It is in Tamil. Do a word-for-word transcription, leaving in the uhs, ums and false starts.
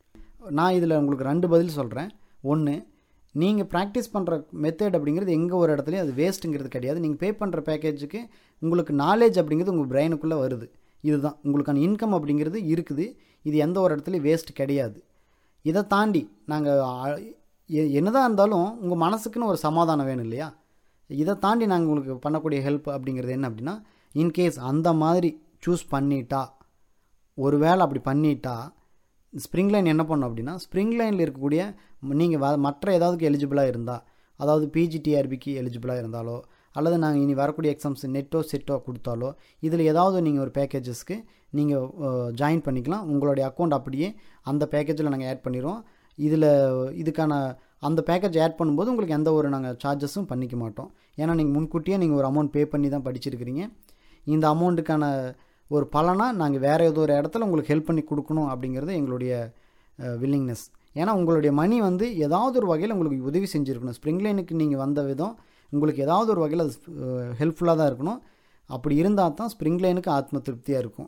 நான் இதில் உங்களுக்கு ரெண்டு பதில் சொல்கிறேன். ஒன்று, நீங்கள் ப்ராக்டிஸ் பண்ணுற மெத்தட் அப்படிங்கிறது எங்கே ஒரு இடத்துலையும் அது வேஸ்ட்டுங்கிறது கிடையாது. நீங்கள் பே பண்ணுற பேக்கேஜுக்கு உங்களுக்கு நாலேஜ் அப்படிங்கிறது உங்கள் பிரெயினுக்குள்ளே வருது. இதுதான் உங்களுக்கான இன்கம் அப்படிங்கிறது இருக்குது. இது எந்த ஒரு இடத்துலையும் வேஸ்ட் கிடையாது. இதை தாண்டி நாங்கள் என்னதான் இருந்தாலும் உங்கள் மனசுக்குன்னு ஒரு சமாதானம் வேணும் இல்லையா? இதை தாண்டி நாங்கள் உங்களுக்கு பண்ணக்கூடிய ஹெல்ப் அப்படிங்கிறது என்ன அப்படின்னா, இன்கேஸ் அந்த மாதிரி சூஸ் பண்ணிட்டா, ஒரு வேளை அப்படி பண்ணிட்டா ஸ்ப்ரிங் லைன் என்ன பண்ணும் அப்படின்னா, ஸ்ப்ரிங் லைனில் இருக்கக்கூடிய நீங்கள் வ மற்ற ஏதாவதுக்கு எலிஜிபிளாக இருந்தால், அதாவது பிஜிடிஆர்பிக்கு எலிஜிபிளாக இருந்தாலோ அல்லது நாங்கள் இனி வரக்கூடிய எக்ஸாம்ஸ் நெட்டோ செட்டோ கொடுத்தாலோ இதில் ஏதாவது நீங்கள் ஒரு பேக்கேஜஸ்க்கு நீங்கள் ஜாயின் பண்ணிக்கலாம். உங்களுடைய அக்கௌண்ட் அப்படியே அந்த பேக்கேஜில் நாங்கள் ஆட் பண்ணிடுவோம். இதில் இதுக்கான அந்த பேக்கேஜ் ஆட் பண்ணும்போது உங்களுக்கு எந்த ஒரு நாங்கள் சார்ஜஸும் பண்ணிக்க மாட்டோம். ஏன்னா நீங்கள் முன்கூட்டியே நீங்கள் ஒரு அமௌண்ட் பே பண்ணி தான் படிச்சிருக்கிறீங்க. இந்த அமௌண்ட்டுக்கான ஒரு பலனாக நாங்கள் வேறு ஏதோ ஒரு இடத்துல உங்களுக்கு ஹெல்ப் பண்ணி கொடுக்கணும் அப்படிங்கிறது எங்களுடைய வில்லிங்னஸ். ஏன்னா உங்களுடைய மணி வந்து ஏதாவது ஒரு வகையில் உங்களுக்கு உதவி செஞ்சுருக்கணும். ஸ்ப்ரிங் லைனுக்கு நீங்கள் வந்த விதம் உங்களுக்கு ஏதாவது ஒரு வகையில் அது ஹெல்ப்ஃபுல்லாக தான் இருக்கணும். அப்படி இருந்தால் தான் ஸ்ப்ரிங் லைனுக்கு ஆத்ம திருப்தியாக இருக்கும்.